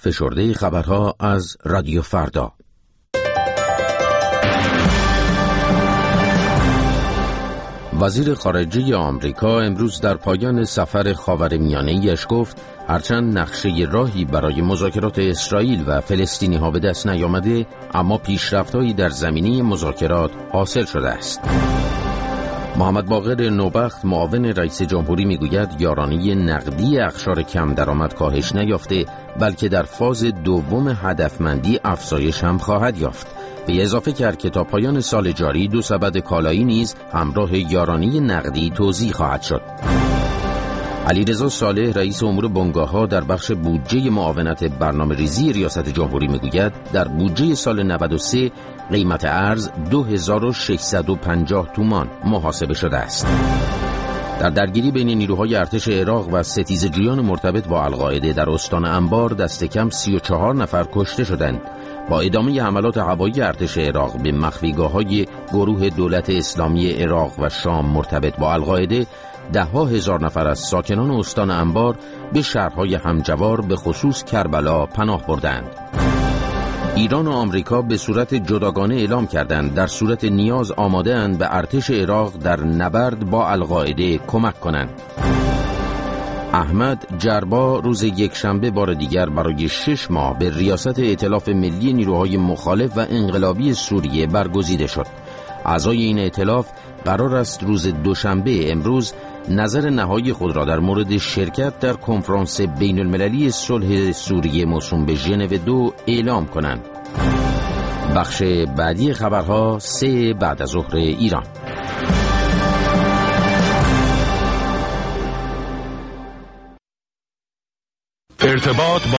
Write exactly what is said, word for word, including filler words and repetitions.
فشرده خبرها از رادیو فردا. وزیر خارجه آمریکا امروز در پایان سفر خاورمیانه‌ایش گفت هرچند نقشه راهی برای مذاکرات اسرائیل و فلسطینی ها به دست نیامده، اما پیشرفت‌هایی در زمینه مذاکرات حاصل شده است. محمد باقر نوبخت معاون رئیس جمهوری میگوید یارانه نقدی اقشار کم درآمد کاهش نیافته، بلکه در فاز دوم هدفمندی افزایش هم خواهد یافت. به اضافه کرد که تا پایان سال جاری دو سبد کالایی نیز همراه یارانه نقدی توزیع خواهد شد. علیرضا صالح رئیس امور بنگاه‌ها در بخش بودجه معاونت برنامه‌ریزی ریاست جمهوری میگوید در بودجه سال نود و سه قیمت ارز دو هزار و ششصد و پنجاه تومان محاسبه شده است. در درگیری بین نیروهای ارتش عراق و ستیزجویان مرتبط با القاعده در استان انبار دست کم سی و چهار نفر کشته شدند. با ادامه حملات هوایی ارتش عراق به مخفیگاه‌های گروه دولت اسلامی عراق و شام مرتبط با القاعده، ده ها هزار نفر از ساکنان استان انبار به شهرهای همجوار به خصوص کربلا پناه بردند. ایران و آمریکا به صورت جداگانه اعلام کردند در صورت نیاز آماده اند به ارتش عراق در نبرد با القاعده کمک کنند. احمد جربا روز یکشنبه بار دیگر برای شش ماه به ریاست ائتلاف ملی نیروهای مخالف و انقلابی سوریه برگزیده شد. اعضای این ائتلاف قرار است روز دوشنبه امروز نظر نهایی خود را در مورد شرکت در کنفرانس بین المللی صلح سوریه موسوم به ژنو دو اعلام کنند. بخش بعدی خبرها سه بعد از ظهر ایران. ارتباط با